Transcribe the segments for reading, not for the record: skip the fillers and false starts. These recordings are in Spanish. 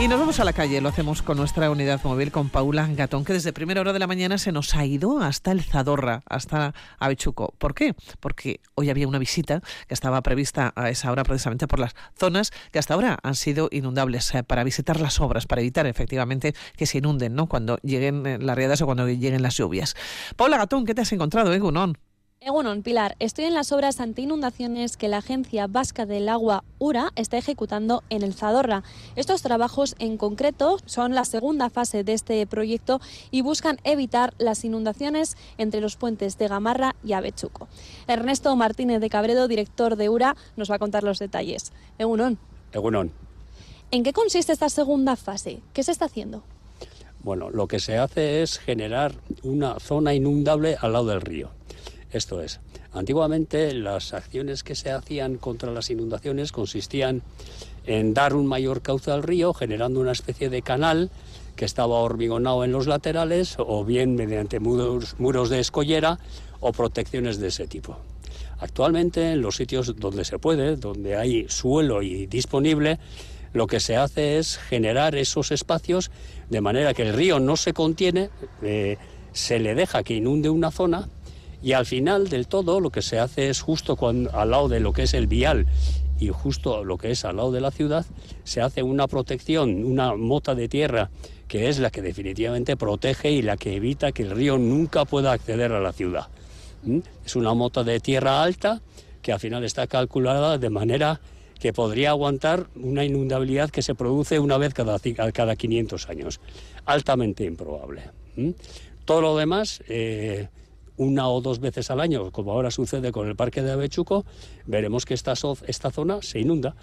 Y nos vamos a la calle, lo hacemos con nuestra unidad móvil, con Paula Gatón, que desde primera hora de la mañana se nos ha ido hasta el Zadorra, hasta Avechuco. ¿Por qué? Porque hoy había una visita que estaba prevista a esa hora precisamente por las zonas que hasta ahora han sido inundables, para visitar las obras, para evitar efectivamente que se inunden, ¿no?, cuando lleguen las riadas o cuando lleguen las lluvias. Paula Gatón, ¿qué te has encontrado, Egunon? Egunon, Pilar, estoy en las obras anti-inundaciones que la Agencia Vasca del Agua, URA, está ejecutando en el Zadorra. Estos trabajos en concreto son la segunda fase de este proyecto y buscan evitar las inundaciones entre los puentes de Gamarra y Avechuco. Ernesto Martínez de Cabredo, director de URA, nos va a contar los detalles. Egunon. Egunon. ¿En qué consiste esta segunda fase? ¿Qué se está haciendo? Bueno, lo que se hace es generar una zona inundable al lado del río. Esto es, antiguamente las acciones que se hacían contra las inundaciones consistían en dar un mayor cauce al río, generando una especie de canal que estaba hormigonado en los laterales, o bien mediante muros de escollera o protecciones de ese tipo. Actualmente, en los sitios donde se puede, donde hay suelo y disponible, lo que se hace es generar esos espacios de manera que el río no se contiene, se le deja que inunde una zona. Y al final del todo lo que se hace es justo al lado de lo que es el vial y justo lo que es al lado de la ciudad, se hace una protección, una mota de tierra que es la que definitivamente protege y la que evita que el río nunca pueda acceder a la ciudad. Es una mota de tierra alta que al final está calculada de manera que podría aguantar una inundabilidad que se produce una vez cada 500 años. Altamente improbable. Todo lo demás, una o dos veces al año, como ahora sucede con el Parque de Avechuco, veremos que esta zona se inunda.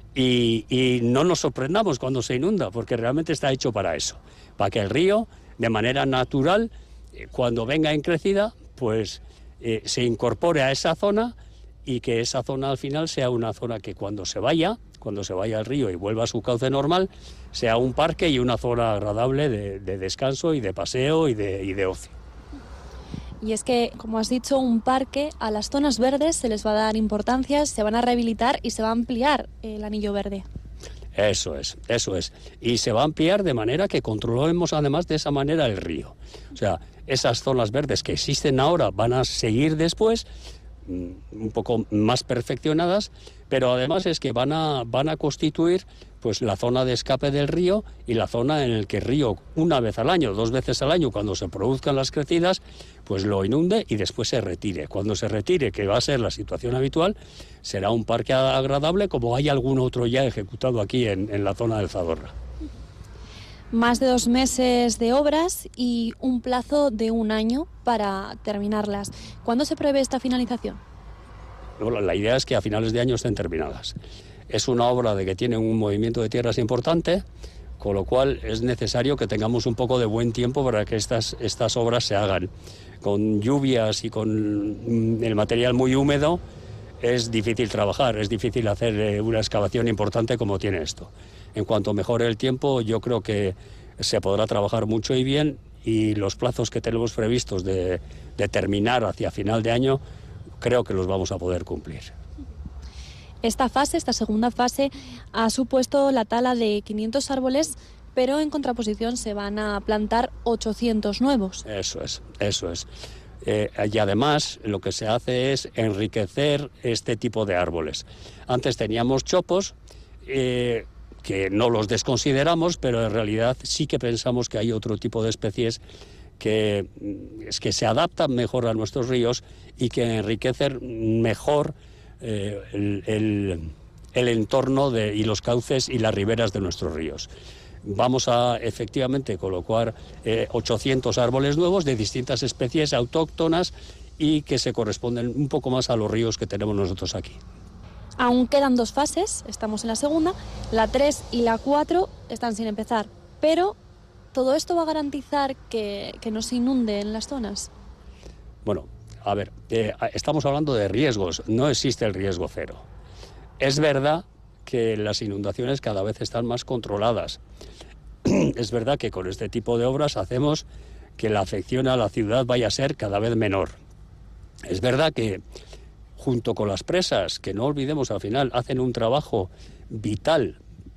Y no nos sorprendamos cuando se inunda, porque realmente está hecho para eso, para que el río, de manera natural, cuando venga en crecida, pues se incorpore a esa zona y que esa zona al final sea una zona que cuando se vaya al río y vuelva a su cauce normal, sea un parque y una zona agradable de descanso y de paseo y de ocio. Y es que, como has dicho, un parque, a las zonas verdes se les va a dar importancia, se van a rehabilitar y se va a ampliar el anillo verde. Eso es. Y se va a ampliar de manera que controlemos además de esa manera el río. O sea, esas zonas verdes que existen ahora van a seguir después, un poco más perfeccionadas, pero además es que van a constituir pues la zona de escape del río y la zona en la que el río una vez al año, 2 veces al año, cuando se produzcan las crecidas, pues lo inunde y después se retire. Cuando se retire, que va a ser la situación habitual, será un parque agradable como hay algún otro ya ejecutado aquí en la zona del Zadorra. Más de 2 meses de obras y un plazo de 1 año para terminarlas. ¿Cuándo se prevé esta finalización? Bueno, la idea es que a finales de año estén terminadas. Es una obra de que tiene un movimiento de tierras importante, con lo cual es necesario que tengamos un poco de buen tiempo para que estas obras se hagan. Con lluvias y con el material muy húmedo es difícil trabajar, es difícil hacer una excavación importante como tiene esto. En cuanto mejore el tiempo, yo creo que se podrá trabajar mucho y bien, y los plazos que tenemos previstos de terminar hacia final de año, creo que los vamos a poder cumplir. Esta segunda fase, ha supuesto la tala de 500 árboles, pero en contraposición se van a plantar 800 nuevos. Eso es. Y además lo que se hace es enriquecer este tipo de árboles. Antes teníamos chopos, que no los desconsideramos, pero en realidad sí que pensamos que hay otro tipo de especies que se adaptan mejor a nuestros ríos y que enriquecen mejor el entorno y los cauces y las riberas de nuestros ríos. Vamos a efectivamente colocar 800 árboles nuevos de distintas especies autóctonas y que se corresponden un poco más a los ríos que tenemos nosotros aquí. Aún quedan 2 fases, estamos en la segunda, la 3 y la 4 están sin empezar, pero ¿todo esto va a garantizar que no se inunde en las zonas? Bueno, a ver, estamos hablando de riesgos, no existe el riesgo cero. Es verdad que las inundaciones cada vez están más controladas. Es verdad que con este tipo de obras hacemos que la afección a la ciudad vaya a ser cada vez menor. Es verdad que junto con las presas, que no olvidemos al final, hacen un trabajo vital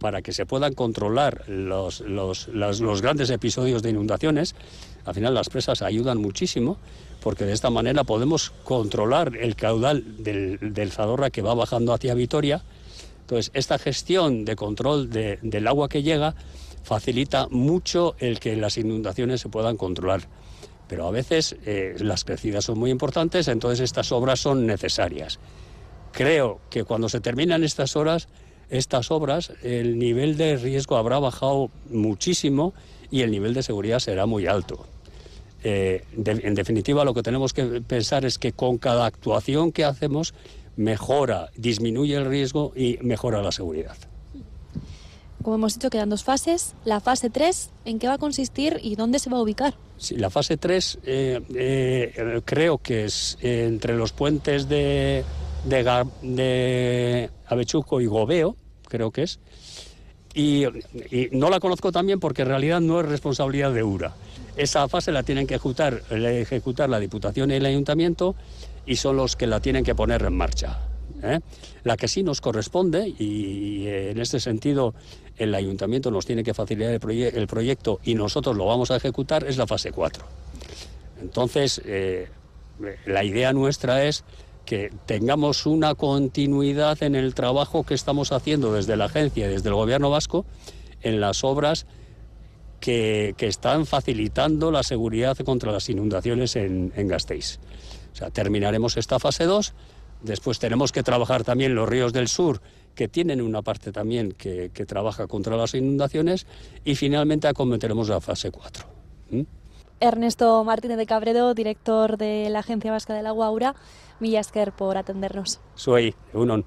para que se puedan controlar los grandes episodios de inundaciones. Al final las presas ayudan muchísimo, porque de esta manera podemos controlar el caudal del Zadorra que va bajando hacia Vitoria. Entonces, esta gestión de control del agua que llega facilita mucho el que las inundaciones se puedan controlar. Pero a veces las crecidas son muy importantes, entonces estas obras son necesarias. Creo que cuando se terminan estas obras, el nivel de riesgo habrá bajado muchísimo y el nivel de seguridad será muy alto. En definitiva, lo que tenemos que pensar es que con cada actuación que hacemos disminuye el riesgo y mejora la seguridad. Como hemos dicho, quedan 2 fases. La fase 3, ¿en qué va a consistir y dónde se va a ubicar? Sí, la fase 3 creo que es entre los puentes de Avechuco y Gobeo, creo que es. Y no la conozco también porque en realidad no es responsabilidad de URA. Esa fase la tienen que ejecutar la Diputación y el Ayuntamiento y son los que la tienen que poner en marcha. La que sí nos corresponde, y en este sentido el Ayuntamiento nos tiene que facilitar el proyecto y nosotros lo vamos a ejecutar, es la fase 4. Entonces, la idea nuestra es que tengamos una continuidad en el trabajo que estamos haciendo desde la agencia y desde el Gobierno vasco en las obras que están facilitando la seguridad contra las inundaciones en Gasteiz. O sea, terminaremos esta fase 2, después tenemos que trabajar también los ríos del sur, que tienen una parte también que trabaja contra las inundaciones, y finalmente acometeremos la fase 4. Ernesto Martínez de Cabredo, director de la Agencia Vasca del Agua, URA, mila esker por atendernos. Zuei, egunon.